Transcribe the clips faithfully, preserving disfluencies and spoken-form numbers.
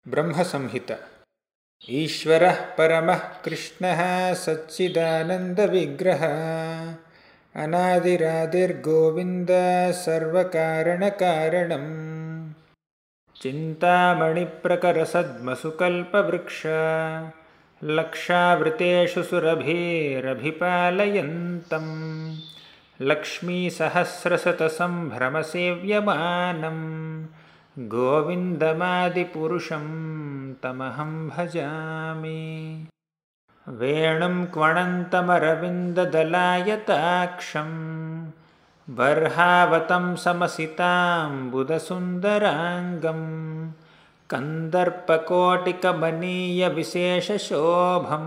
ब्रह्मसंहिता। ईश्वरः परमः कृष्णः सच्चिदानन्दविग्रहः अनादिरादिर्गोविन्दः सर्वकारणकारणम् चिन्तामणिप्रकरसद्मसुकल्पवृक्षः लक्षावृतेषु सुरभिरभिपालयन्तम् लक्ष्मीसहस्रशतसम्भ्रमसेव्यमानम् गोविन्दमादिपुरुषं तमहं भजामि। वेणुं क्वणन्तमरविन्ददलायताक्षं बर्हावतंसमसिताम्बुदसुन्दराङ्गं कन्दर्पकोटिकमनीयविशेषशोभं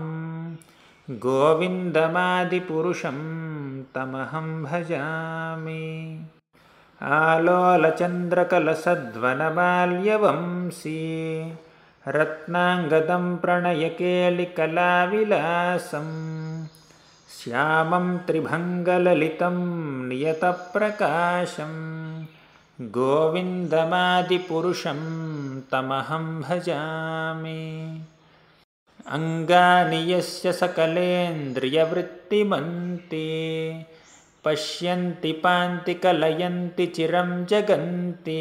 गोविन्दमादिपुरुषं तमहं भजामि। आलोलचन्द्रकलसद्वनमाल्यवंशी रत्नाङ्गदं प्रणयकेलिकलाविलासं श्यामं त्रिभङ्गललितं नियतप्रकाशं गोविन्दमादिपुरुषं तमहं भजामि। अङ्गानि यस्य सकलेन्द्रियवृत्तिमन्ति पश्यन्ति पान्ति कलयन्ति चिरं जगन्ति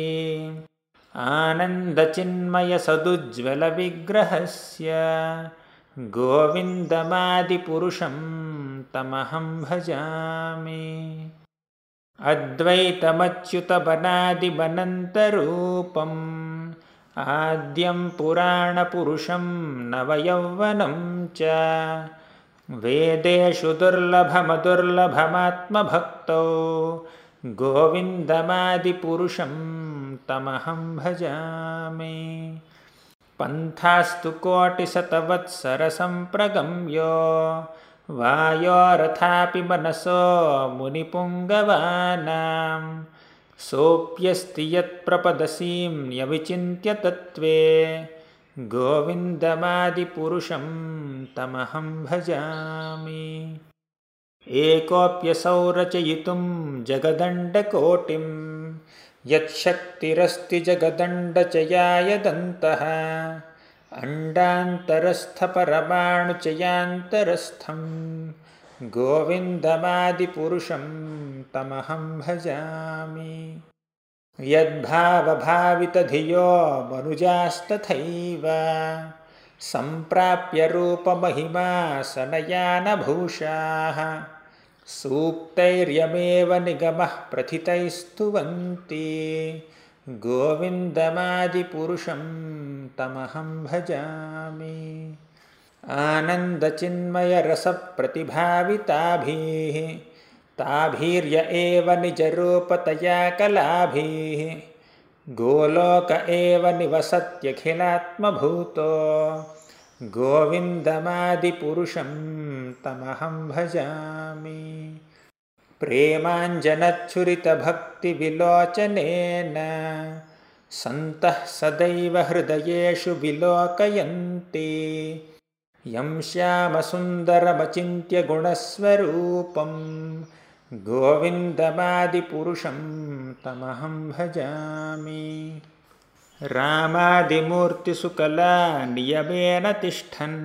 आनन्दचिन्मयसदुज्ज्वलविग्रहस्य गोविन्दमादिपुरुषं तमहं भजामि। अद्वैतमच्युतबनादिमनन्तरूपम् आद्यं पुराणपुरुषं नवयौवनं च वेदेषु दुर्लभमदुर्लभमात्मभक्तौ गोविन्दमादिपुरुषं तमहं भजामि। पन्थास्तु कोटिशतवत्सरसम्प्रगम्यो वायोरथापि मनसो मुनिपुङ्गवानां सोऽप्यस्ति यत्प्रपदसीं न्यविचिन्त्य तत्त्वे गोविन्दमादिपुरुषं तमहं भजामि। एकोऽप्यसौ रचयितुं जगदण्डकोटिं यच्छक्तिरस्ति जगदण्डचयायदन्तः अण्डान्तरस्थपरमाणुचयान्तरस्थं गोविन्दमादिपुरुषं तमहं भजामि। यद्भावभावितधियो मनुजास्तथैव सम्प्राप्य रूपमहिमा सनयानभूषाः सूक्तैर्यमेव निगमः प्रथितैस्तुवन्ति गोविन्दमादिपुरुषं तमहं भजामि। आनन्दचिन्मयरसप्रतिभाविताभिः ताभिर्य एव निजरूपतया कलाभिः गोलोक एव निवसत्यखिलात्मभूतो गोविन्दमादिपुरुषं तमहं भजामि। प्रेमाञ्जनच्छुरितभक्तिविलोचनेन सन्तः सदैव हृदयेषु विलोकयन्ति यं श्यामसुन्दरमचिन्त्य गुणस्वरूपं गोविन्दमादिपुरुषं तमहं भजामि। रामादिमूर्तिसुकलानियमेन तिष्ठन्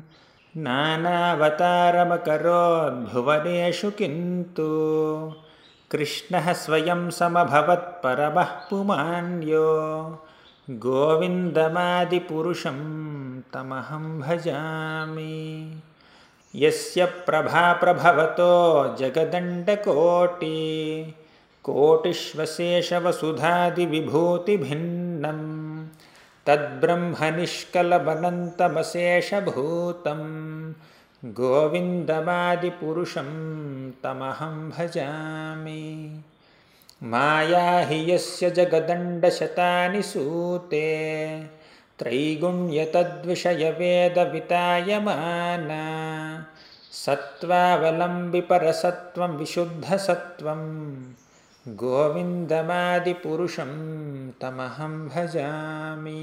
नानावतारमकरोद्भुवनेषु किन्तु कृष्णः स्वयं समभवत्परमः पुमान्यो गोविन्दमादिपुरुषं तमहं भजामि। यस्य प्रभाप्रभवतो जगदण्डकोटि कोटिष्वशेषवसुधादिविभूतिभिन्नं तद्ब्रह्मनिष्कलमनन्तमशेषभूतं गोविन्दमादिपुरुषं तमहं भजामि। माया हि यस्य जगदण्डशतानि सूते त्रैगुण्यतद्विषयवेदवितायमाना सत्त्वावलम्बिपरसत्त्वं विशुद्धसत्त्वं गोविन्दमादिपुरुषं तमहं भजामि।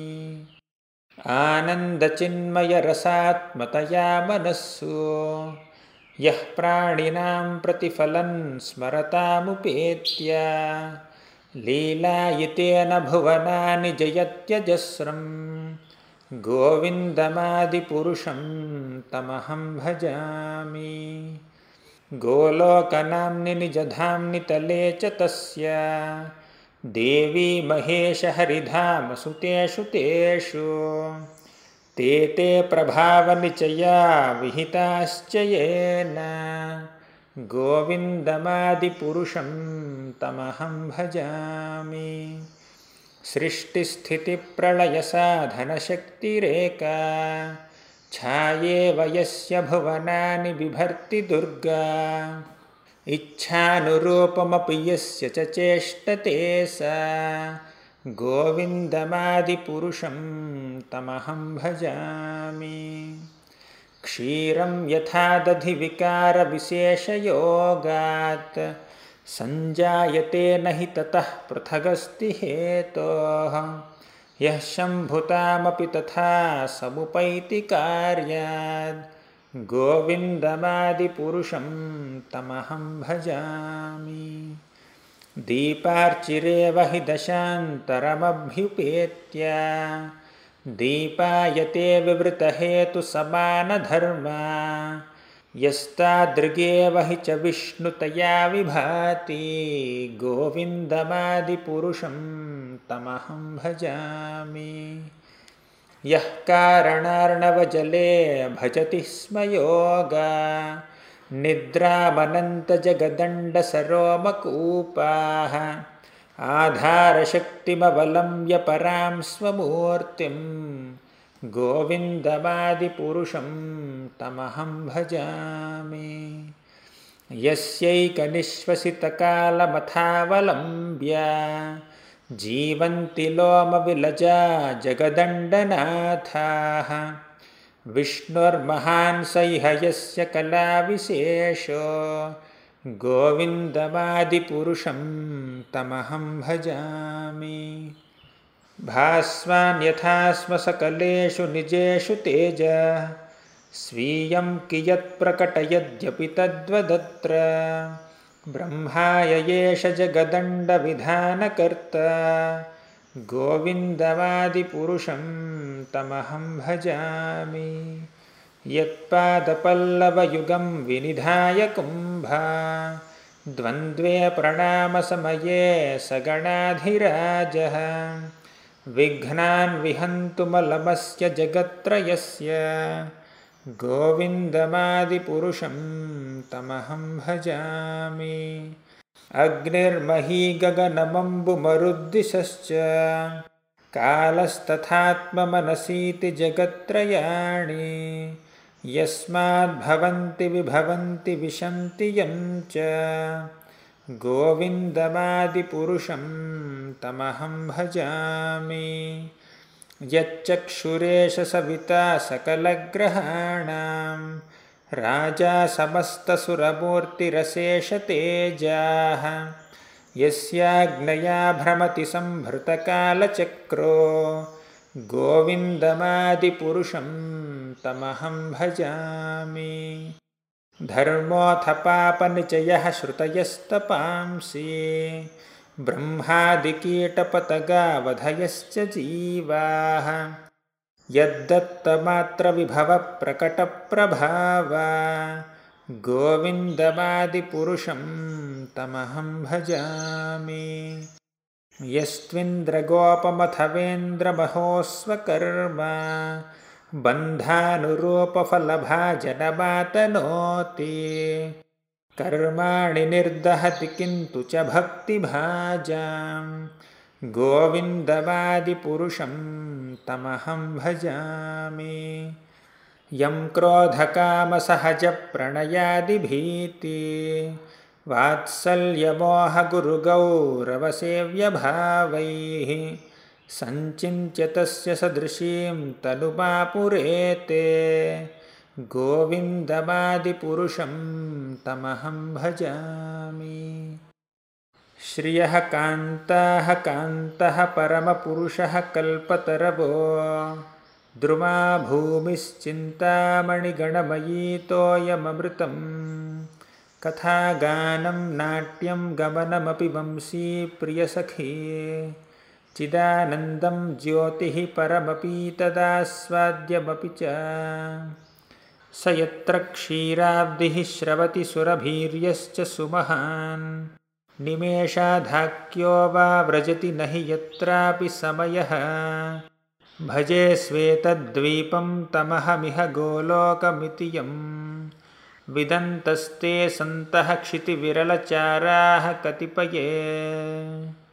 आनन्दचिन्मयरसात्मतया मनस्सु यः प्राणिनां प्रतिफलं स्मरतामुपेत्य लीलायितेन भुवनानि जयत्यजस्रं गोविन्दमादिपुरुषं तमहं भजामि। गोलोकनाम्नि निजधाम्नि तले च तस्य देवी महेशहरिधामसुतेषु तेषु ते ते प्रभावनिचया विहिताश्च येन गोविन्दमादिपुरुषं तमहं भजामि। सृष्टिस्थितिप्रलयसाधनशक्तिरेका छायेव यस्य भुवनानि बिभर्ति दुर्गा इच्छानुरूपमपि यस्य च चेष्टते सा गोविन्दमादिपुरुषं तमहं भजामि। क्षीरं यथा दधिविकारविशेषयोगात् सञ्जायते न हि ततः पृथगस्ति हेतोः यः शम्भुतामपि तथा समुपैति कार्याद् गोविन्दमादिपुरुषं तमहं भजामि। दीपार्चिरेव हि दशान्तरमभ्युपेत्य दीपायते विवृतहेतुसमानधर्मा यस्तादृगेव हि च विष्णुतया विभाति गोविन्दमादिपुरुषं तमहं भजामि। यः कारणार्णवजले भजति स्म योगा निद्रामनन्तजगदण्डसरोमकूपाः आधारशक्तिमवलम्ब्य परां स्वमूर्तिं गोविन्दमादिपुरुषं तमहं भजामि। यस्यैकनिश्वसितकालमथावलम्ब्य जीवन्ति लोमविलजा जगदण्डनाथाः विष्णुर्महान् सह्यस्य कलाविशेषो गोविन्दमादिपुरुषं तमहं भजामि। भास्वान् यथा स्म सकलेषु निजेषु तेज स्वीयं कियत्प्रकटयद्यपि तद्वदत्र ब्रह्माय एष जगदण्डविधानकर्ता गोविन्दमादिपुरुषं तमहं भजामि। यत्पादपल्लवयुगं विनिधाय कुम्भा द्वन्द्वे प्रणामसमये सगणाधिराजः विघ्नान् विहन्तुमलमस्य जगत्त्रयस्य गोविन्दमादिपुरुषं तमहं भजामि। अग्निर्मही गगनमम्बुमरुद्दिशश्च कालस्तथात्ममनसीति जगत्त्रयाणि यस्माद्भवन्ति विभवन्ति विशन्ति यं च गोविन्दमादिपुरुषं तमहं भजामि। यच्चक्षुरेष सविता सकलग्रहाणां राजा समस्तसुरमूर्तिरशेष तेजाः यस्याज्ञया भ्रमति संभृतकालचक्रो गोविन्दमादिपुरुषं तमहं भजामि। धर्मोऽथ पापनिचयः श्रुतयस्तपांसि ब्रह्मादिकीटपतगावधयश्च जीवाः यद्दत्तमात्रविभवप्रकटप्रभावा गोविन्दमादिपुरुषं तमहं भजामि। यस्त्विन्द्रगोपमथवेन्द्रमहोस्वकर्मा बन्धानुरूपफलभाजनमातनोति कर्माणि निर्दहति किन्तु च भक्तिभाजां गोविन्दमादिपुरुषं तमहं भजामि। यं क्रोधकामसहजप्रणयादिभीति वात्सल्यमोहगुरुगौरवसेव्यभावैः सञ्चिन्त्य तस्य सदृशीं तनुमापुरेते गोविन्दमादिपुरुषं तमहं भजामि। श्रियः कान्ताः कान्तः परमपुरुषः कल्पतरवो द्रुमा भूमिश्चिन्तामणिगणमयी तोयममृतं कथागानं नाट्यं गमनमपि वंशी प्रियसखी चिदानन्दं ज्योतिः परमपि तदास्वाद्यमपि च स यत्र क्षीराब्धिः स्रवति सुरभीर्यश्च सुमहान् निमेषाधाक्यो वा व्रजति न हि यत्रापि समयः भजे श्वेतद्वीपं तमहमिह गोलोकमिति यं विदन्तस्ते सन्तः क्षितिविरलचाराः कतिपये।